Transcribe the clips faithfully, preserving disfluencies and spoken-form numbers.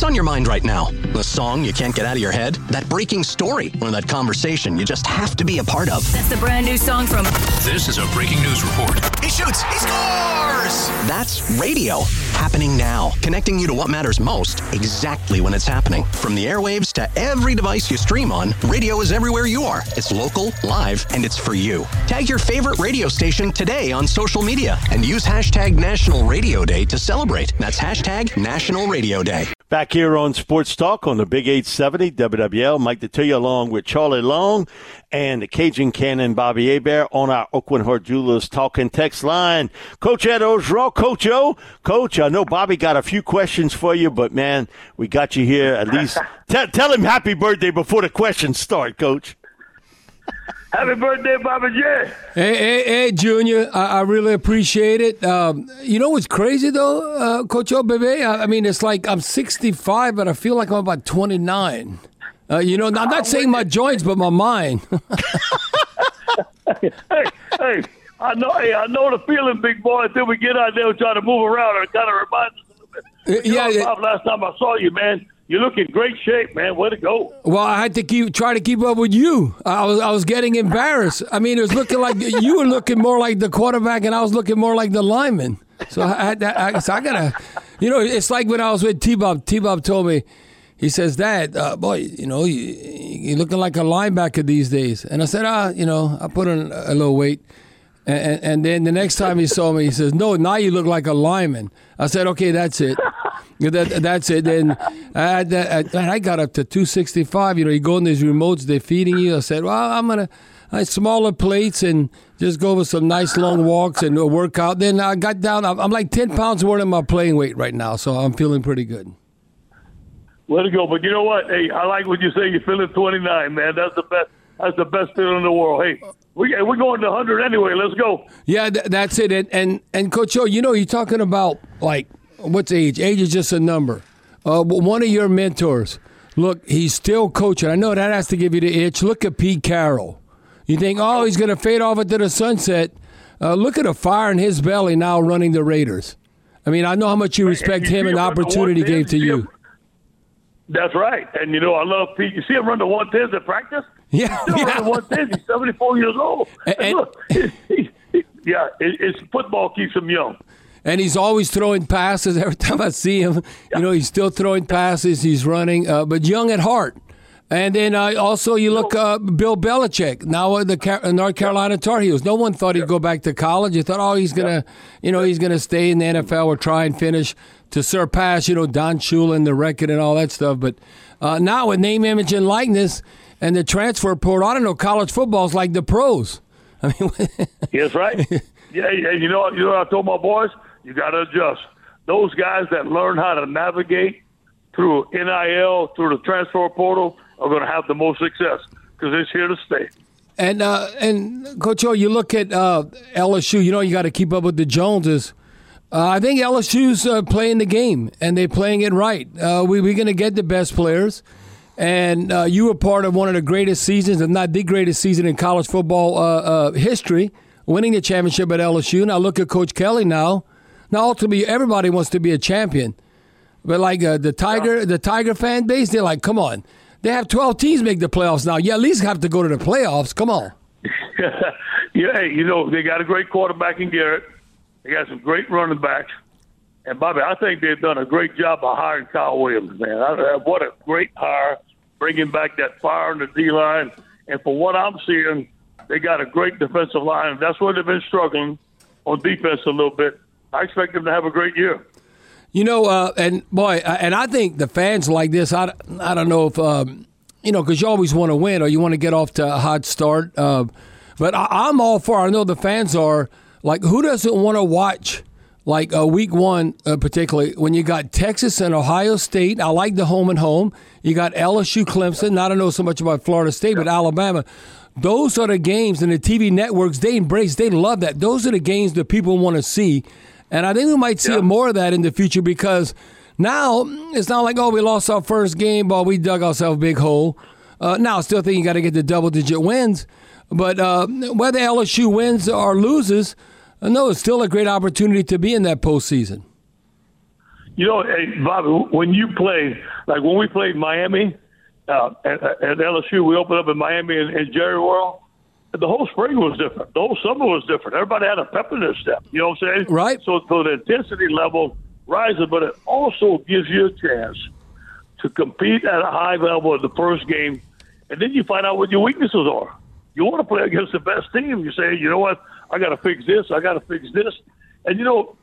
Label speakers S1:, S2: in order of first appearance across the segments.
S1: What's on your mind right now? The song you can't get out of your head? That breaking story? Or that conversation you just have to be a part of?
S2: That's the brand new song from...
S3: This is a breaking news report.
S1: He shoots! He scores! That's radio. Happening now. Connecting you to what matters most, exactly when it's happening. From the airwaves to every device you stream on, radio is everywhere you are. It's local, live, and it's for you. Tag your favorite radio station today on social media and use hashtag National Radio Day to celebrate. That's hashtag National Radio Day.
S4: Back here on Sports Talk on the Big eight seventy W W L, Mike Detillier along with Charlie Long and the Cajun Cannon Bobby Hebert on our Oakland Heart Jewelers talking text line. Coach Ed Ogeron, Coach O. Coach, I know Bobby got a few questions for you, but, man, we got you here at least. Tell, tell him happy birthday before the questions start, Coach.
S5: Happy birthday, Bobby J.
S6: Hey, hey, hey, Junior. I, I really appreciate it. Um, you know what's crazy, though, uh, Coach O, baby? I, I mean, it's like I'm sixty-five, but I feel like I'm about twenty-nine. Uh, you know, I'm not saying my joints, but my mind.
S5: hey, hey, I know hey, I know the feeling, big boy, until we get out there and try to move around. It kind of reminds us a little bit. You
S6: yeah,
S5: know,
S6: yeah.
S5: Bob, last time I saw you, man, you look in great shape, man. Way to go.
S6: Well, I had to keep try to keep up with you. I was I was getting embarrassed. I mean, it was looking like you were looking more like the quarterback, and I was looking more like the lineman. So I had to, I, so I gotta, you know, it's like when I was with T-Bob. T-Bob told me, he says, Dad, uh, boy, you know, you, you're looking like a linebacker these days. And I said, ah, you know, I put on a little weight. And, and then the next time he saw me, he says, no, now you look like a lineman. I said, okay, that's it. That, that's it. Then I, that, I got up to two sixty-five. You know, you go in these remotes, they're feeding you. I said, well, I'm going to smaller plates and just go with some nice long walks and a workout. Then I got down. I'm like ten pounds more than my playing weight right now, so I'm feeling pretty good.
S5: Way to go. But you know what? Hey, I like what you say. You're feeling twenty-nine, man. That's the best. That's the best feeling in the world. Hey, we, we're going to one hundred anyway. Let's go.
S6: Yeah, th- that's it. And, and, and Coach O, you know, you're talking about, like, what's age? Age is just a number. Uh, one of your mentors, look, he's still coaching. I know that has to give you the itch. Look at Pete Carroll. You think, oh, he's going to fade off into the sunset. Uh, look at the fire in his belly now running the Raiders. I mean, I know how much you respect him and the opportunity he gave to you.
S5: That's right. And, you know, I love Pete. You see him run the one tens at practice?
S6: Yeah.
S5: He's still
S6: yeah.
S5: running one tens. He's seventy-four years old. And, and look, he, he, he, yeah, it, it's football keeps him young.
S6: And he's always throwing passes. Every time I see him, yeah. you know, he's still throwing passes. He's running, uh, but young at heart. And then uh, also you look, uh, Bill Belichick, now uh, the Car- North Carolina Tar Heels. No one thought he'd go back to college. You thought, oh, he's going to, you know, he's going to stay in the N F L or try and finish to surpass, you know, Don Shula and the record and all that stuff. But uh, now with name, image, and likeness and the transfer portal, I don't know, college football is like the pros. I mean,
S5: yes, right. Yeah, and you know, you know what I told my boys? You got to adjust. Those guys that learn how to navigate through N I L, through the transfer portal, are going to have the most success because it's here to stay.
S6: And, uh, and Coach O, you look at uh, L S U, you know you got to keep up with the Joneses. Uh, I think L S U's uh, playing the game, and they're playing it right. Uh, we, we're going to get the best players. And uh, you were part of one of the greatest seasons, if not the greatest season in college football uh, uh, history, winning the championship at L S U. Now look at Coach Kelly now. Now ultimately everybody wants to be a champion. But like uh, the Tiger the Tiger fan base, they're like, come on. They have twelve teams make the playoffs now. You at least have to go to the playoffs. Come on.
S5: Yeah, you know, they got a great quarterback in Garrett. They got some great running backs. And, Bobby, I think they've done a great job of hiring Kyle Williams, man. I, what a great hire, bringing back that fire in the D-line. And for what I'm seeing, they got a great defensive line. That's where they've been struggling on defense a little bit. I expect them to have a great year.
S6: You know, uh, and, boy, and I think the fans like this. I, I don't know if, um, you know, because you always want to win or you want to get off to a hot start. Uh, but I, I'm all for, I know the fans are, like, who doesn't want to watch – like uh, week one, uh, particularly, when you got Texas and Ohio State. I like the home and home. You got L S U, Clemson. I don't know so much about Florida State, but Alabama. Those are the games, and the T V networks, they embrace, they love that. Those are the games that people want to see. And I think we might see yeah. more of that in the future because now it's not like, oh, we lost our first game, but we dug ourselves a big hole. Uh, now, I still think you got to get the double-digit wins. But uh, whether L S U wins or loses, no, it's still a great opportunity to be in that postseason.
S5: You know, hey, Bobby, when you play, like when we played Miami uh, at, at L S U, we opened up in Miami in, in Jerry World. The whole spring was different. The whole summer was different. Everybody had a pep in their step. You know what I'm saying?
S6: Right.
S5: So, so the intensity level rises, but it also gives you a chance to compete at a high level in the first game, and then you find out what your weaknesses are. You want to play against the best team. You say, you know what, I got to fix this, I got to fix this. And, you know,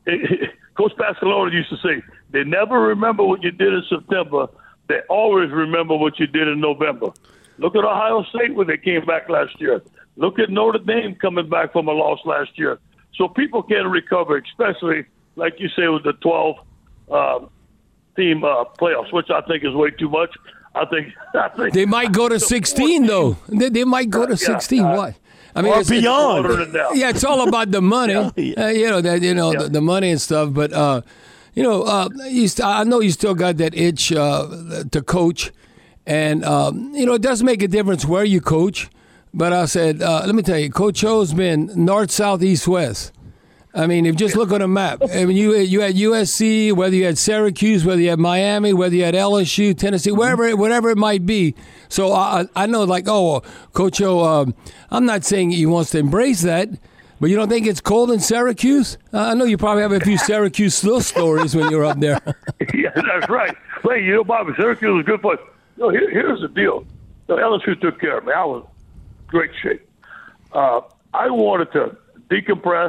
S5: Coach Pasqualone used to say, they never remember what you did in September. They always remember what you did in November. Look at Ohio State when they came back last year. Look at Notre Dame coming back from a loss last year. So people can recover, especially, like you say, with the twelve uh, team uh, playoffs, which I think is way too much. I think, I think
S6: they might go to sixteen, though. They, they might go to sixteen.
S5: Yeah, uh,
S6: what? I mean,
S4: or
S6: it's,
S4: beyond.
S6: It's, yeah, it's all about the money.
S4: Yeah.
S6: Uh, you know that. You know
S5: Yeah.
S6: the, the money and stuff. But uh, you know, uh, you st- I know you still got that itch uh, to coach, and um, you know it does make a difference where you coach. But I said, uh, let me tell you, Coach O's been north, south, east, west. I mean, if you just look on a map, I mean, you you had U S C, whether you had Syracuse, whether you had Miami, whether you had L S U, Tennessee, wherever, whatever it might be. So I I know, like, oh, Coach O, um, I'm not saying he wants to embrace that, but you don't think it's cold in Syracuse? Uh, I know you probably have a few Syracuse slow stories when you're up there.
S5: Yeah, that's right. Hey, you know, Bobby, Syracuse is good for. You know, here, here's the deal. The L S U took care of me. I was in great shape. Uh, I wanted to decompress.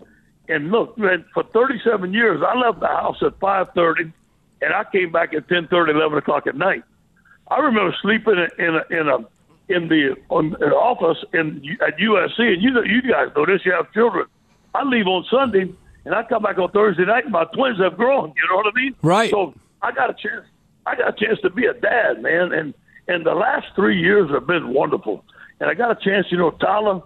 S5: And look, man, for thirty-seven years, I left the house at five thirty, and I came back at ten thirty, eleven o'clock at night. I remember sleeping in a, in a in the on, in the office in at U S C, and you know, you guys know this. You have children. I leave on Sunday, and I come back on Thursday night. And my twins have grown. You know what I mean?
S6: Right.
S5: So I got a chance. I got a chance to be a dad, man, and and the last three years have been wonderful. And I got a chance. You know, Tyler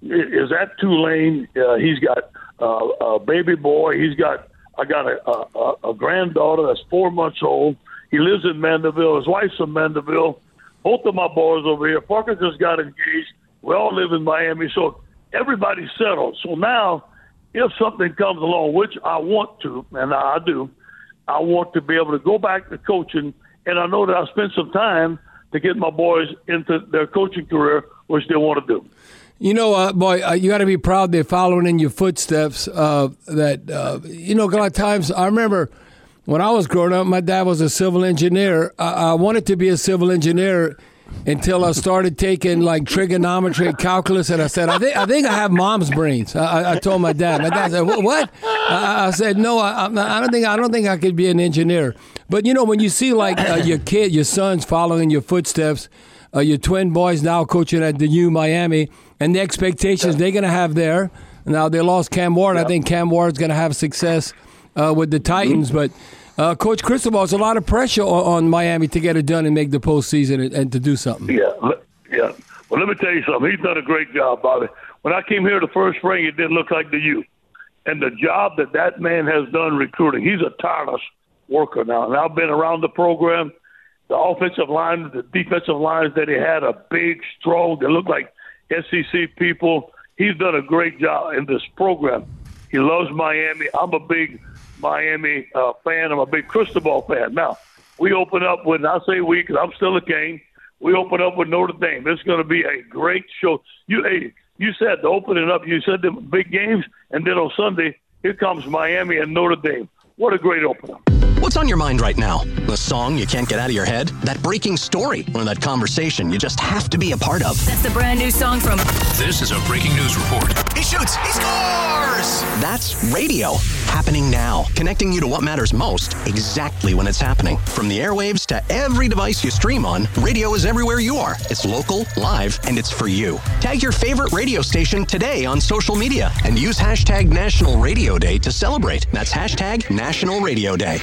S5: is at Tulane. Uh, he's got. Uh, a baby boy. He's got. I got a, a, a granddaughter that's four months old. He lives in Mandeville. His wife's from Mandeville. Both of my boys over here. Parker just got engaged. We all live in Miami, so everybody's settled. So now, if something comes along, which I want to, and I do, I want to be able to go back to coaching. And I know that I spent some time to get my boys into their coaching career, which they want to do.
S6: You know, uh, boy, uh, you got to be proud they're following in your footsteps. Uh, that, uh, you know, a lot of times, I remember when I was growing up, my dad was a civil engineer. I, I wanted to be a civil engineer until I started taking, like, trigonometry, calculus, and I said, I think I, think I have mom's brains. I, I told my dad. My dad said, what? I, I said, no, I, I don't think I don't think I could be an engineer. But, you know, when you see, like, uh, your kid, your sons following your footsteps, uh, your twin boys now coaching at the U Miami, and the expectations they're going to have there. Now, they lost Cam Ward. Yep. I think Cam Ward's going to have success uh, with the Titans. Mm-hmm. But, uh, Coach Cristobal, it's a lot of pressure on, on Miami to get it done and make the postseason and, and to do something.
S5: Yeah, yeah. Well, let me tell you something. He's done a great job, Bobby. When I came here the first spring, it didn't look like the U. And the job that that man has done recruiting, he's a tireless worker now. And I've been around the program. The offensive line, the defensive lines that he had are big, strong. They look like S E C people. He's done a great job in this program. He loves Miami. I'm a big Miami uh, fan. I'm a big Cristobal fan. Now, we open up with, I say we because I'm still a Cane, we open up with Notre Dame. It's going to be a great show. You hey, you said the opening up, you said the big games, and then on Sunday, here comes Miami and Notre Dame. What a great opener.
S1: What's on your mind right now? The song you can't get out of your head? That breaking story? Or that conversation you just have to be a part of?
S2: That's the brand new song from...
S3: This is a breaking news report.
S1: He shoots! He scores! That's radio. Happening now. Connecting you to what matters most exactly when it's happening. From the airwaves to every device you stream on, radio is everywhere you are. It's local, live, and it's for you. Tag your favorite radio station today on social media and use hashtag National Radio Day to celebrate. That's hashtag National Radio Day.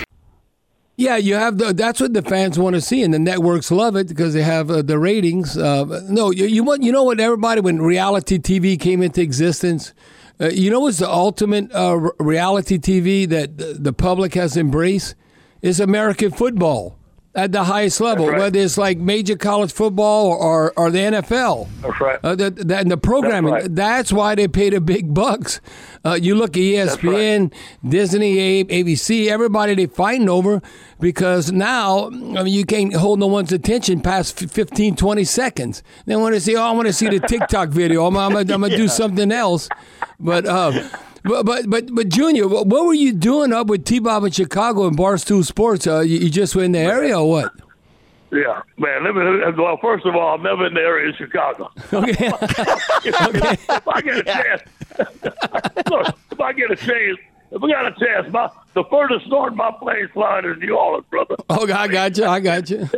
S6: Yeah, you have the. That's what the fans want to see, and the networks love it because they have uh, the ratings. Uh, no, you, you want you know what everybody when reality T V came into existence, uh, you know what's the ultimate uh, reality T V that the public has embraced is American football. at the highest level,
S5: right.
S6: whether it's like major college football or, or, or the N F L.
S5: That's right.
S6: Uh, the, the, and the programming,
S5: that's, right.
S6: that's why they pay the big bucks. Uh, you look at E S P N, right. Disney, A B C, everybody they fighting over because now, I mean, you can't hold no one's attention past fifteen, twenty seconds. They want to say, oh, I want to see the TikTok video. I'm, I'm, I'm going to yeah. do something else. But, uh, but, but, but, but, Junior, what were you doing up with T-Bob in Chicago and Barstool Sports? Uh, you, you just were in the area or what?
S5: Yeah, man. Let me, well, first of all, I'm never in the area of Chicago.
S6: Okay.
S5: if,
S6: okay.
S5: if I get a chance, look, if I get a chance, if we got a chance, my the furthest north my plane's flying is New Orleans, brother.
S6: Okay, I got you. I got you.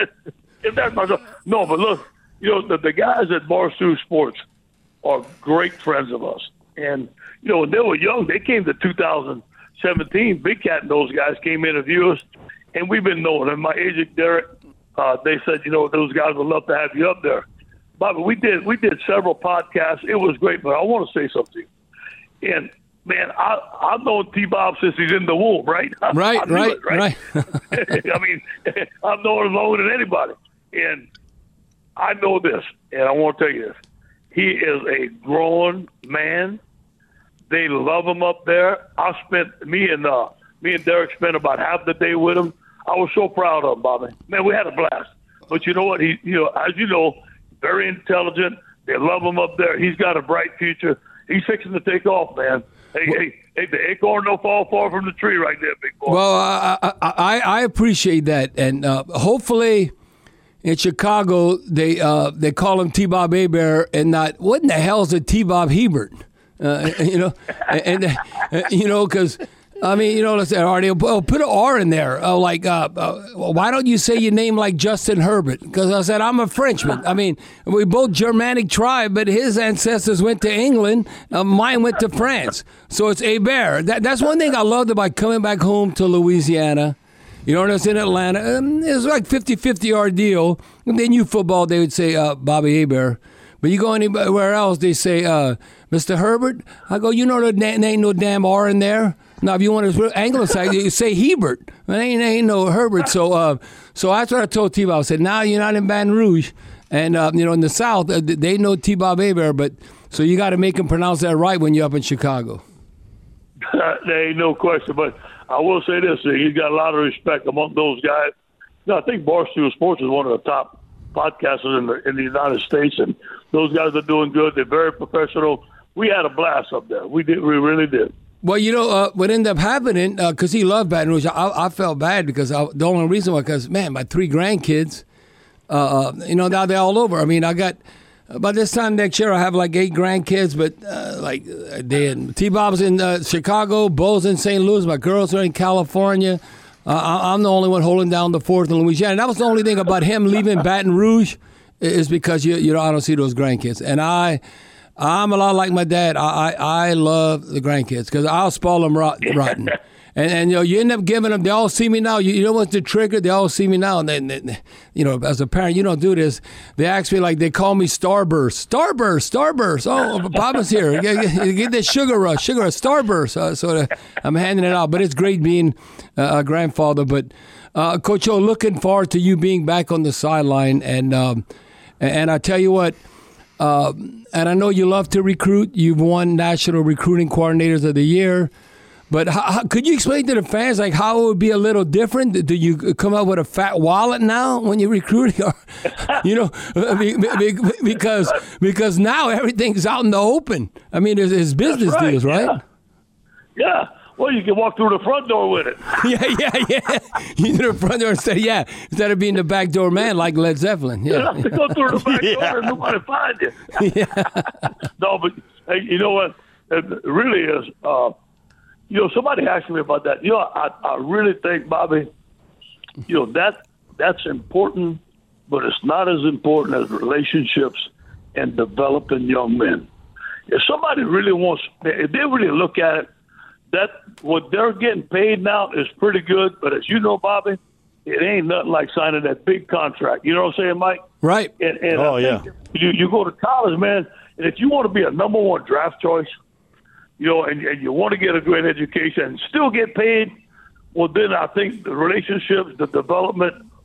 S5: if that's my no, but look, you know the, the guys at Barstool Sports are great friends of us, and you know when they were young, they came to two thousand seventeen. Big Cat and those guys came interview us, and we've been knowing. And my agent Derek. Uh, they said, you know, those guys would love to have you up there. Bobby, we did we did several podcasts. It was great, but I want to say something. And, man, I, I've known T-Bob since he's in the womb, right?
S6: Right,
S5: I
S6: right,
S5: it, right. right. I mean, I've known him longer than anybody. And I know this, and I want to tell you this. He is a grown man. They love him up there. I spent, me and uh, me and Derek spent about half the day with him. I was so proud of him, Bobby. Man, we had a blast. But you know what? He, you know, as you know, very intelligent. They love him up there. He's got a bright future. He's fixing to take off, man. Hey, hey, hey, the acorn don't fall far from the tree right there, big boy.
S6: Well, I I, I appreciate that, and uh, hopefully in Chicago they uh, they call him T-Bob Hebert and not what in the hell is a T-Bob Hebert? Uh, you know, and, and uh, you know because. I mean, you know, let's say, or they'll put an R in there. Uh, like, uh, uh, why don't you say your name like Justin Herbert? Because I said, I'm a Frenchman. I mean, we both Germanic tribe, but his ancestors went to England. Uh, mine went to France. So it's Hebert. That, that's one thing I loved about coming back home to Louisiana. You know, when I was in Atlanta, um, it was like fifty-fifty ordeal. When they knew football, they would say uh, Bobby Hebert. But you go anywhere else, they say, uh, Mister Herbert. I go, you know, there ain't no damn R in there. Now, if you want to anglicize, you say Hebert. There ain't, ain't no Herbert. So, uh, so that's what I told T-Bob. I said, now you're not in Baton Rouge. And, uh, you know, in the South, uh, they know T-Bob Hebert. But so you got to make them pronounce that right when you're up in Chicago.
S5: There ain't no question. But I will say this. He's got a lot of respect among those guys. You know, I think Barstool Sports is one of the top podcasters in the, in the United States. And those guys are doing good. They're very professional. We had a blast up there. We did. We really did.
S6: Well, you know, uh, what ended up happening, because uh, he loved Baton Rouge, I, I felt bad because I, the only reason was because, man, my three grandkids, uh, you know, now they're all over. I mean, I got, by this time next year, I have like eight grandkids, but uh, like, they in, T-Bob's in uh, Chicago, Bo's in Saint Louis, my girls are in California. Uh, I, I'm the only one holding down the fourth in Louisiana. And that was the only thing about him leaving Baton Rouge is because, you, you know, I don't see those grandkids. And I... I'm a lot like my dad. I I, I love the grandkids because I'll spoil them rot, rotten. And, and, you know, you end up giving them, they all see me now. You, you know what's the trigger? They all see me now. And then, then, you know, as a parent, you don't do this. They ask me, like, they call me Starburst. Starburst, Starburst. Oh, Papa's here. Get, get that sugar rush, sugar rush, Starburst. Uh, so uh, I'm handing it out. But it's great being uh, a grandfather. But, uh, Coach O, looking forward to you being back on the sideline. And, um, and I tell you what, Uh, and I know you love to recruit. You've won National Recruiting Coordinators of the Year. But how, how, could you explain to the fans like how it would be a little different? Do you come up with a fat wallet now when you're recruiting? Or, you know, because because now everything's out in the open. I mean, it's, it's business
S5: right,
S6: deals, right?
S5: Yeah. yeah. Well, you can walk through the front door with it.
S6: yeah, yeah, yeah. You do the front door instead of, yeah, instead of being the back door man like Led Zeppelin. Yeah.
S5: You have to go through the back
S6: yeah.
S5: door and nobody find you.
S6: yeah.
S5: No, but hey, you know what? It really is. Uh, you know, somebody asked me about that. You know, I, I really think, Bobby, you know, that that's important, but it's not as important as relationships and developing young men. If somebody really wants, if they really look at it, that what they're getting paid now is pretty good, but as you know, Bobby, it ain't nothing like signing that big contract. You know what I'm saying, Mike?
S6: Right.
S5: And, and
S4: oh, yeah.
S5: You, you go to college, man, and if you want to be a number one draft choice, you know, and, and you want to get a great education and still get paid, well, then I think the relationships, the development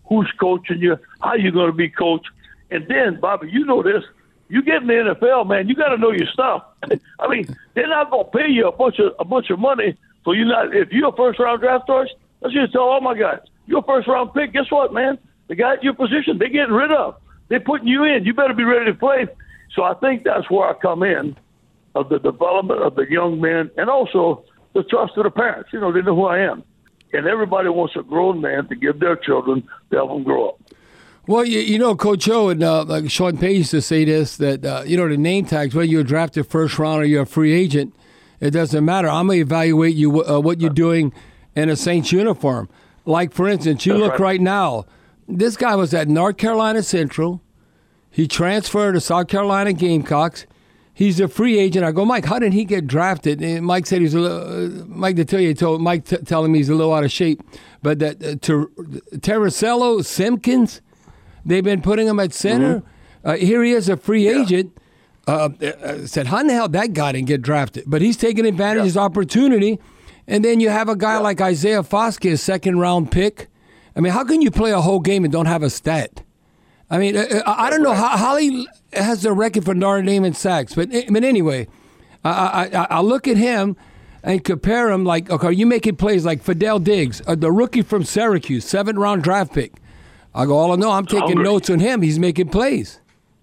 S5: who's coaching you, how you're going to be coached. And then, Bobby, you know this. You get in the N F L, man, you got to know your stuff. I mean, they're not going to pay you a bunch of a bunch of money for you not. If you're a first-round draft choice, let's just tell all my guys, you're a first-round pick. Guess what, man? The guy at your position, they're getting rid of. They're putting you in. You better be ready to play. So I think that's where I come in, of the development of the young men and also the trust of the parents. You know, they know who I am. And everybody wants a grown man to give their children to help them grow up.
S6: Well, you, you know, Coach O and uh, like Sean Payton used to say this, that, uh, you know, the name tags, whether you're drafted first round or you're a free agent, it doesn't matter. I'm going to evaluate you uh, what you're doing in a Saints uniform. Like, for instance, you That's look right. right now, this guy was at North Carolina Central. He transferred to South Carolina Gamecocks. He's a free agent. I go, Mike, how did he get drafted? And Mike said he's a little, uh, Mike Detillier told Mike t- telling me he's a little out of shape. But that uh, Ter- Terracello Simpkins, they've been putting him at center. Mm-hmm. Uh, here he is, a free yeah. agent. Uh, uh, said, how in the hell that guy didn't get drafted? But he's taking advantage yeah. of his opportunity. And then you have a guy yeah. like Isaiah Foskey, a second-round pick. I mean, how can you play a whole game and don't have a stat? I mean, I, I don't know how Holly has the record for Notre Dame in sacks, but but anyway, I, I I look at him and compare him like, okay, are you making plays like Fidel Diggs, uh, the rookie from Syracuse, seventh round draft pick? I go, all I know, I'm taking hungry. notes on him. He's making plays.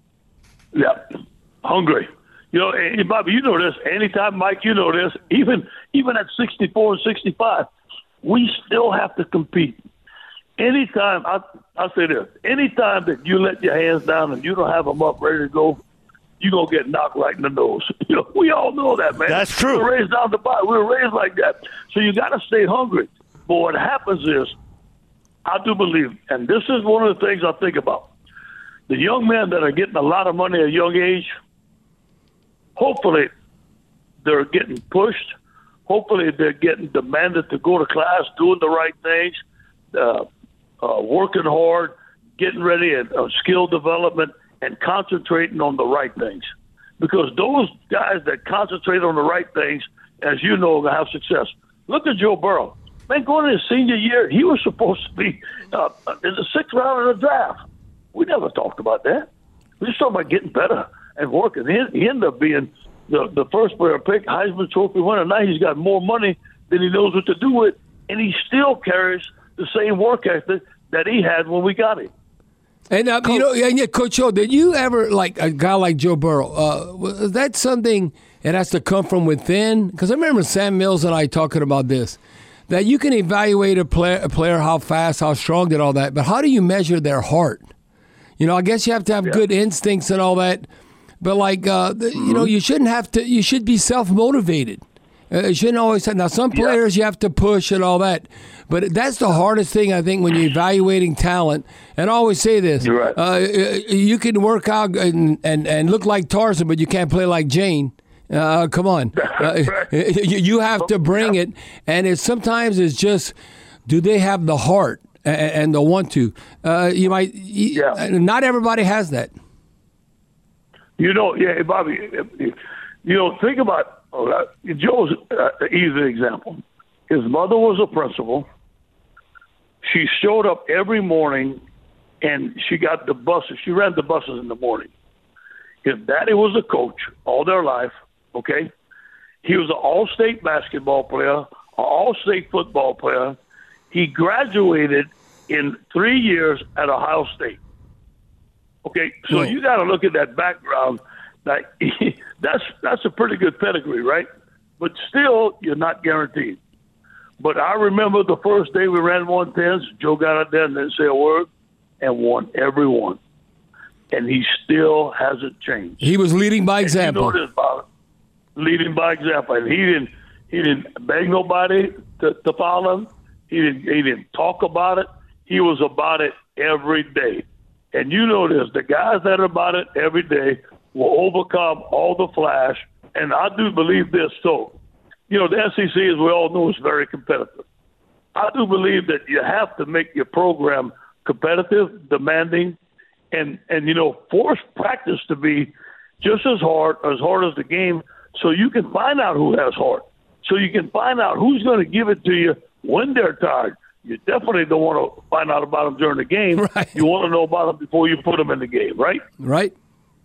S5: Yeah, hungry. You know, and Bobby, you know this. Anytime, Mike, you know this. Even even at sixty-four and sixty-five, we still have to compete. Anytime, I I say this, anytime that you let your hands down and you don't have them up ready to go, you're going to get knocked right in the nose. You know, we all know that, man.
S4: That's true.
S5: We were raised down the bottom. We were raised like that. So you got to stay hungry. But what happens is, I do believe, and this is one of the things I think about, the young men that are getting a lot of money at a young age, hopefully they're getting pushed. Hopefully they're getting demanded to go to class, doing the right things, uh, Uh, working hard, getting ready at uh, skill development, and concentrating on the right things. Because those guys that concentrate on the right things, as you know, will have success. Look at Joe Burrow. Man, going into his senior year, he was supposed to be uh, in the sixth round of the draft. We never talked about that. We just talked about getting better and working. He, he ended up being the, the first player pick, Heisman Trophy winner. Now he's got more money than he knows what to do with, and he still carries the same work ethic that he had when we got him.
S6: And uh, you know, and yeah, Coach O, did you ever, like a guy like Joe Burrow, uh, was that something that has to come from within? Because I remember Sam Mills and I talking about this, that you can evaluate a player, a player how fast, how strong, and all that, but how do you measure their heart? You know, I guess you have to have yeah. good instincts and all that, but like, uh, the, mm-hmm. you know, you shouldn't have to. You should be self-motivated. Uh, you shouldn't always have. Now, some players yeah. you have to push and all that. But that's the hardest thing, I think, when you're evaluating talent. And I always say this.
S5: You're right.
S6: Uh, you can work out and, and, and look like Tarzan, but you can't play like Jane. Uh, come on. Uh, you, you have to bring it. And it sometimes it's just, do they have the heart and, and the want to? Uh, you might. Yeah. Not everybody has that.
S5: You know, yeah, Bobby, you know, think about uh, Joe's uh, easy example. His mother was a principal. She showed up every morning, and she got the buses. She ran the buses in the morning. His daddy was a coach all their life, okay? He was an all-state basketball player, an all-state football player. He graduated in three years at Ohio State. Okay, so yeah. you got to look at that background. That, that's, that's a pretty good pedigree, right? But still, you're not guaranteed. But I remember the first day we ran one tens, Joe got out there and didn't say a word and won every one. And he still hasn't changed.
S6: He was leading by example.
S5: And you know this, Bob, leading by example. And he didn't he didn't beg nobody to, to follow him. He didn't he didn't talk about it. He was about it every day. And you know this, the guys that are about it every day will overcome all the flash. And I do believe this, so. You know, the S E C, as we all know, is very competitive. I do believe that you have to make your program competitive, demanding, and, and you know, force practice to be just as hard, as hard as the game, so you can find out who has heart. So you can find out who's going to give it to you when they're tired. you definitely don't want to find out about them during the game.
S6: Right.
S5: You want to know about them before you put them in the game, right?
S6: Right.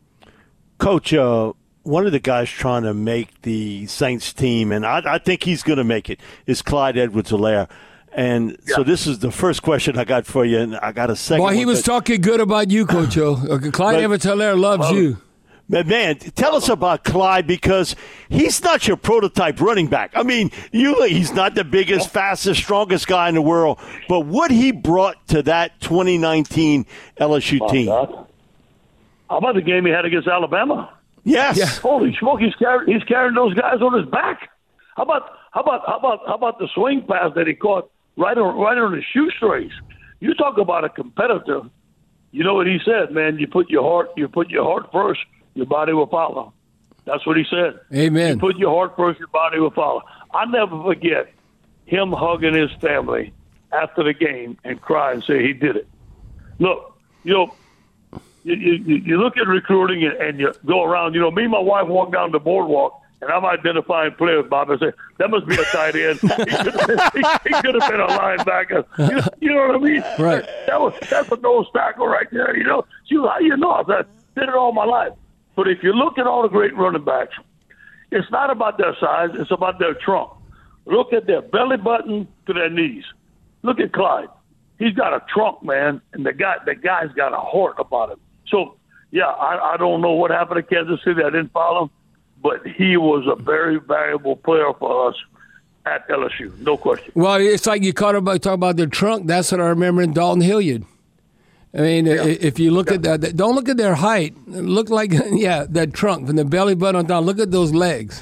S4: Coach, uh, one of the guys trying to make the Saints team, and I, I think he's going to make it, is Clyde Edwards-Helaire. And yeah. so this is the first question I got for you, and I got a second
S6: Well, he
S4: one,
S6: was talking good about you, Coach O. Clyde Edwards-Helaire loves
S5: well,
S6: you.
S4: But, man, tell us about Clyde, because he's not your prototype running back. I mean, you, he's not the biggest, fastest, strongest guy in the world, but what he brought to that twenty nineteen L S U
S5: Oh,
S4: team.
S5: God. How about the game he had against Alabama?
S4: Yes.
S6: Yeah.
S5: Holy smoke, he's carrying he's carrying those guys on his back. How about how about how about how about the swing pass that he caught right on right on his shoestrings? You talk about a competitor. You know what he said, man? You put your heart you put your heart first, your body will follow. That's what he said.
S6: Amen.
S5: You put your heart first, your body will follow. I'll never forget him hugging his family after the game and cry and say he did it. Look, you know, You, you, you look at recruiting and, and you go around. You know, me and my wife walk down the boardwalk, and I'm identifying players, Bob. I say, that must be a tight end. He could have been, he, he could have been a linebacker. You know, you know what I mean?
S6: Right.
S5: That was That's a nose tackle right there. You know, you, how you know? I did it all my life. But if you look at all the great running backs, it's not about their size. It's about their trunk. Look at their belly button to their knees. Look at Clyde. He's got a trunk, man, and the guy, the guy's got a heart about him. So, yeah, I, I don't know what happened to Kansas City. I didn't follow him, but he was a very valuable player for us at L S U, no question.
S6: Well, it's like you caught about talk about their trunk. That's what I remember in Dalton Hilliard. I mean, yeah. if you look yeah. at that, don't look at their height. Look like, yeah, that trunk from the belly button on down. Look at those legs.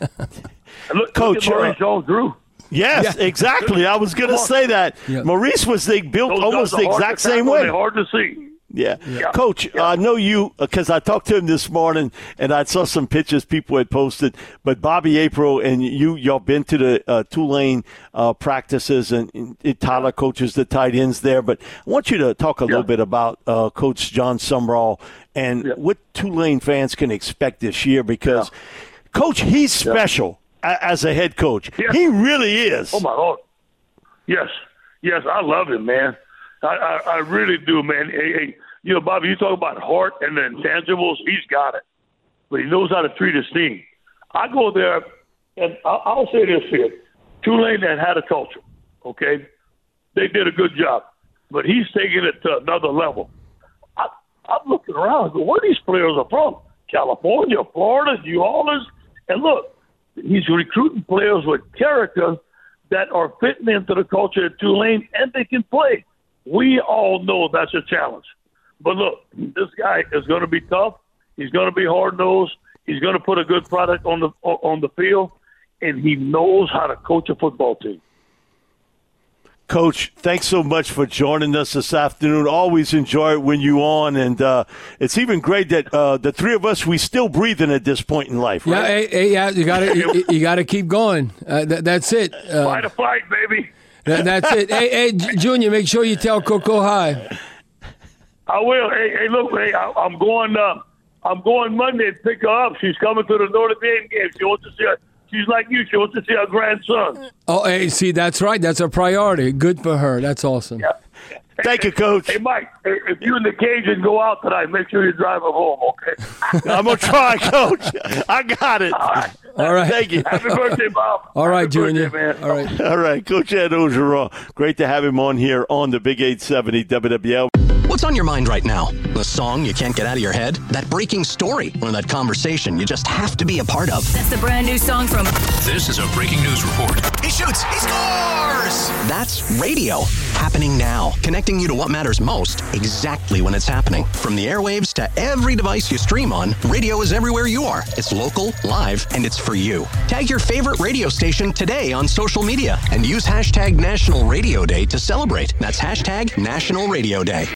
S5: look,
S4: Coach,
S5: look at Maurice Jones-Drew.
S4: Yes, yeah. exactly. I was going to say that. Yeah. Maurice was they built
S5: those
S4: almost the exact same way.
S5: They're hard to see.
S4: Yeah.
S5: yeah.
S4: Coach, yeah. I know you, because I talked to him this morning, and I saw some pictures people had posted, but Bobby April and you, y'all been to the uh, Tulane uh, practices, and, and Tyler coaches the tight ends there, but I want you to talk a yeah. little bit about uh, Coach John Sumrall and yeah. what Tulane fans can expect this year, because, yeah. Coach, he's special yeah. as a head coach. Yeah. He really is.
S5: Oh, my Lord. Yes. Yes, I love him, man. I, I, I really do, man. Hey, hey, you know, Bobby, you talk about heart and the intangibles. He's got it. But he knows how to treat his team. I go there, and I'll, I'll say this here. Tulane had had a culture, okay? They did a good job. But he's taking it to another level. I, I'm looking around and go, where these players are from? California, Florida, New Orleans. And look, he's recruiting players with character that are fitting into the culture at Tulane, and they can play. We all know that's a challenge. But look, this guy is going to be tough. He's going to be hard-nosed. He's going to put a good product on the on the field, and he knows how to coach a football team.
S4: Coach, thanks so much for joining us this afternoon. Always enjoy it when you're on, and uh, it's even great that uh, the three of us, we still breathing at this point in life, right?
S6: Yeah, hey, hey, yeah, you got to you, you got to keep going. Uh, th- that's it. Uh,
S5: Fight a fight, baby.
S6: That, that's it. Hey, hey, Junior, make sure you tell Coco hi.
S5: I will. Hey, hey look, hey, I, I'm going. Uh, I'm going Monday to pick her up. She's coming to the Notre Dame game. She wants to see her. She's like you. She wants to see her grandson.
S6: Oh, hey, see, that's right. That's a priority. Good for her. That's awesome.
S5: Yeah.
S4: Thank you, Coach.
S5: Hey, Mike, if you and the Cajun go out tonight, make sure you drive her home, okay?
S4: I'm going to try, Coach. I got it.
S5: All right.
S6: All right.
S4: Thank you.
S5: Happy birthday, Bob.
S6: All right,
S5: Happy
S6: Junior.
S5: Birthday, man.
S6: All right.
S4: All right. Coach Ed Orgeron. Great to have him on here on the Big eight seventy W W L.
S1: What's on your mind right now? The song you can't get out of your head? That breaking story? Or that conversation you just have to be a part of?
S2: That's the brand new song from...
S3: This is a breaking news report.
S1: He shoots! He scores! That's radio. Happening now. Connecting you to what matters most, exactly when it's happening. From the airwaves to every device you stream on, radio is everywhere you are. It's local, live, and it's for you. Tag your favorite radio station today on social media and use hashtag National Radio Day to celebrate. That's hashtag National Radio Day.